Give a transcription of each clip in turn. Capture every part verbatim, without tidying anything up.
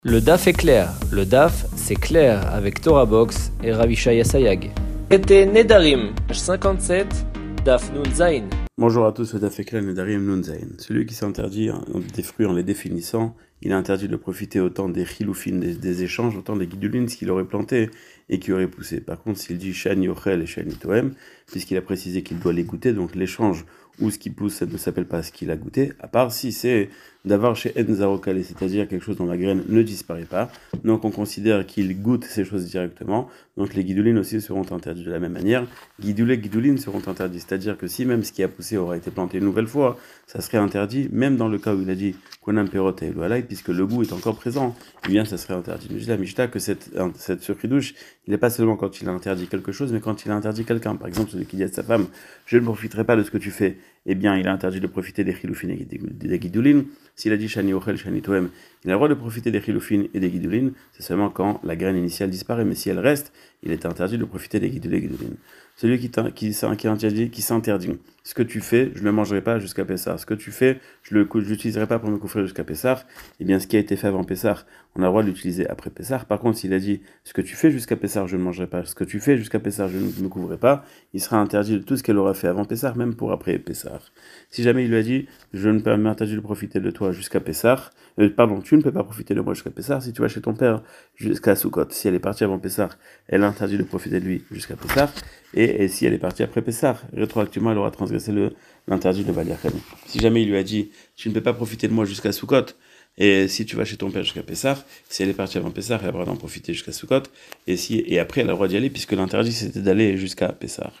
Le D A F est clair. Le D A F, c'est clair avec Torah Box et Ravishaya Sayag. C'était Nedarim, page cinquante-sept, Daf Nun Zain. Bonjour à tous, le D A F est clair, Nedarim Nun Zain. Celui qui s'interdit des fruits en les définissant, il est interdit de profiter autant des chiloufines, des, des échanges, autant des guidulines, ce qu'il aurait planté et qui aurait poussé. Par contre, s'il dit Shani Ochel et Shani Toem, puisqu'il a précisé qu'il doit les goûter, donc l'échange ou ce qui pousse, ça ne s'appelle pas ce qu'il a goûté, à part si c'est d'avoir chez Enzarokale, c'est-à-dire quelque chose dont la graine ne disparaît pas. Donc on considère qu'il goûte ces choses directement. Donc les guidulines aussi seront interdites de la même manière. Guidoulé, guidulines seront interdits, c'est-à-dire que si même ce qui a poussé aura été planté une nouvelle fois, ça serait interdit, même dans le cas où il a dit Konam Perot et Eloalai, puisque le goût est encore présent, eh bien ça serait interdit. Nous dit la Mishnah que cette, cette surpridouche, il n'est pas seulement quand il a interdit quelque chose, mais quand il a interdit quelqu'un. Par exemple, celui qui dit à sa femme, je ne profiterai pas de ce que tu fais, eh bien il a interdit de profiter des chiloufines et des guidulines. S'il a dit Shani Ochel, Shani Toem, il a le droit de profiter des chiloufines et des guidulines, c'est seulement quand la graine initiale disparaît, mais si elle reste, il est interdit de profiter des guidulines et guidulines. Celui qui, qui, qui interdit, qui s'interdit, ce que tu fais, je ne le mangerai pas jusqu'à Pessah. Ce que tu fais, je ne l'utiliserai pas pour me couvrir jusqu'à Pessah. Eh bien, ce qui a été fait avant Pessah, on a le droit de l'utiliser après Pessah. Par contre, s'il a dit, ce que tu fais jusqu'à Pessah, je ne mangerai pas. Ce que tu fais jusqu'à Pessah, je ne me couvrirai pas. Il sera interdit de tout ce qu'elle aura fait avant Pessah, même pour après Pessah. Si jamais il lui a dit, je ne peux m'interdire de profiter de toi jusqu'à Pessah, euh, pardon, tu ne peux pas profiter de moi jusqu'à Pessah. Si tu vas chez ton père jusqu'à Sukkot, si elle est partie avant Pessah, elle a interdit de profiter de lui jusqu'à Pessah. Et, et si elle est partie après Pessah, rétroactivement, elle aura transgressé le, l'interdit de Bali Achel. Si jamais il lui a dit, tu ne peux pas profiter de moi jusqu'à Sukkot, et si tu vas chez ton père jusqu'à Pessah, si elle est partie avant Pessah, elle a le droit d'en profiter jusqu'à Sukkot, et, si, et après elle a le droit d'y aller, puisque l'interdit c'était d'aller jusqu'à Pessah.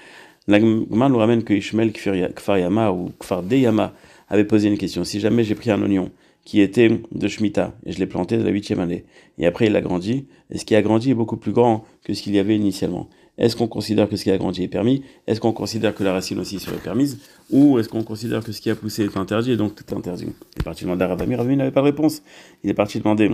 La Gemara nous ramène que Ishmael Kfar Yama ou Kfar Deyama avait posé une question. Si jamais j'ai pris un oignon qui était de Shemitah, et je l'ai planté de la huitième année, et après il a grandi, et ce qui a grandi est beaucoup plus grand que ce qu'il y avait initialement. Est-ce qu'on considère que ce qui a grandi est permis? Est-ce qu'on considère que la racine aussi serait permise? Ou est-ce qu'on considère que ce qui a poussé est interdit et donc tout est interdit? Il est parti demander à Rabbi, Rabbi n'avait pas de réponse. Il est parti demander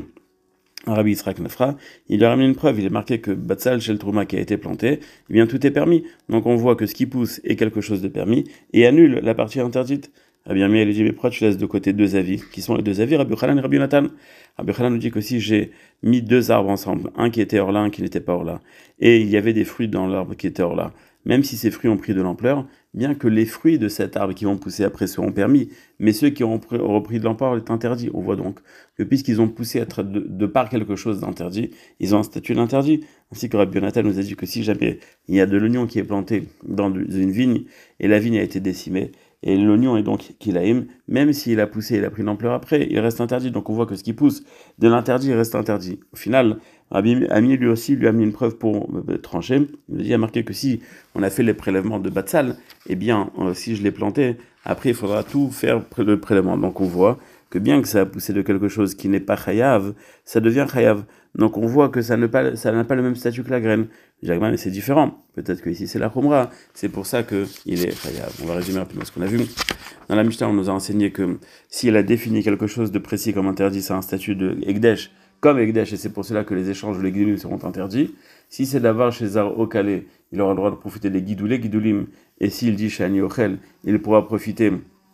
à Rabbi Yitzhak Nefra, il lui a ramené une preuve, il est marqué que Batsal Shel Trouma qui a été planté, eh bien tout est permis. Donc on voit que ce qui pousse est quelque chose de permis et annule la partie interdite. Ah bien, mais elle dit, mais pourquoi tu laisses de côté deux avis? Qui sont les deux avis, Rabbi Yochanan et Rabbi Yonatan? Rabbi Yochanan nous dit que si j'ai mis deux arbres ensemble, un qui était hors là, un qui n'était pas hors là, et il y avait des fruits dans l'arbre qui était hors là, même si ces fruits ont pris de l'ampleur, bien que les fruits de cet arbre qui vont pousser après seront permis, mais ceux qui auront repris de l'ampleur est interdit. On voit donc que puisqu'ils ont poussé à de, de par quelque chose d'interdit, ils ont un statut d'interdit. Ainsi que Rabbi Yonatan nous a dit que si jamais il y a de l'oignon qui est planté dans une vigne, et la vigne a été décimée, et l'oignon est donc kilaïm, même s'il a poussé, il a pris l'ampleur après, il reste interdit. Donc on voit que ce qui pousse de l'interdit reste interdit. Au final, Rabbi Ami lui aussi lui a mis une preuve pour euh, trancher. Il a marqué que si on a fait les prélèvements de Batsal, eh bien, euh, si je l'ai planté, après il faudra tout faire le prélèvement. Donc on voit que bien que ça a poussé de quelque chose qui n'est pas chayav, ça devient chayav. Donc on voit que ça n'a pas, ça n'a pas le même statut que la graine. Mais c'est différent. Peut-être que ici c'est la khumra. C'est pour ça qu'il est chayav. On va résumer rapidement ce qu'on a vu. Dans la Mishnah, on nous a enseigné que si elle a défini quelque chose de précis comme interdit, c'est un statut de Ekdesh, comme Ekdesh, et c'est pour cela que les échanges ou les guidoulim seront interdits. Si c'est d'avoir chez Zar Okale, il aura le droit de profiter des guidoulés, guidoulim, et s'il dit Shani Ochel, il pourra profiter,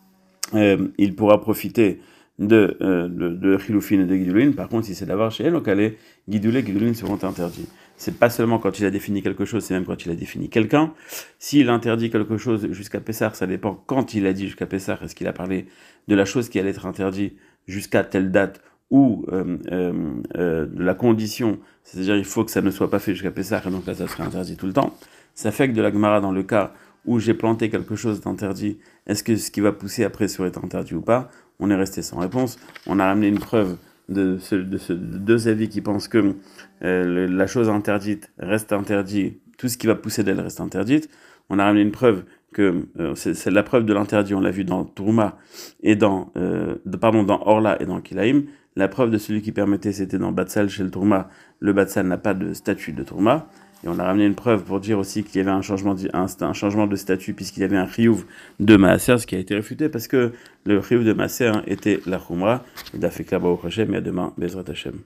euh, il pourra profiter de euh, de, de chiloufine et de guidouline. Par contre, si c'est d'avoir chez El Okale, guidoulés, guidouline seront interdits. C'est pas seulement quand il a défini quelque chose, c'est même quand il a défini quelqu'un. S'il interdit quelque chose jusqu'à Pessah, ça dépend quand il a dit jusqu'à Pessah, est-ce qu'il a parlé de la chose qui allait être interdite jusqu'à telle date, ou euh, euh, euh, de la condition, c'est-à-dire il faut que ça ne soit pas fait jusqu'à Pessah, et donc là ça serait interdit tout le temps. Ça fait que de la Gemara, dans le cas où j'ai planté quelque chose d'interdit, est-ce que ce qui va pousser après serait interdit ou pas? On est resté sans réponse. On a ramené une preuve de, ce, de, ce, de deux avis qui pensent que euh, la chose interdite reste interdite, tout ce qui va pousser d'elle reste interdite. On a ramené une preuve que euh, c'est, c'est la preuve de l'interdit, on l'a vu dans Tourma et dans, euh, de, pardon, dans Orla et dans Kilaïm. La preuve de celui qui permettait, c'était dans Batsal chez le Tourma. Le Batsal n'a pas de statut de Tourma. Et on a ramené une preuve pour dire aussi qu'il y avait un changement de, un, un changement de statut puisqu'il y avait un chiyuv de Maaser, ce qui a été réfuté parce que le chiyuv de Maaser était la Khumra. Dafekla Baruch Hashem, et à demain, Bezrat Hashem.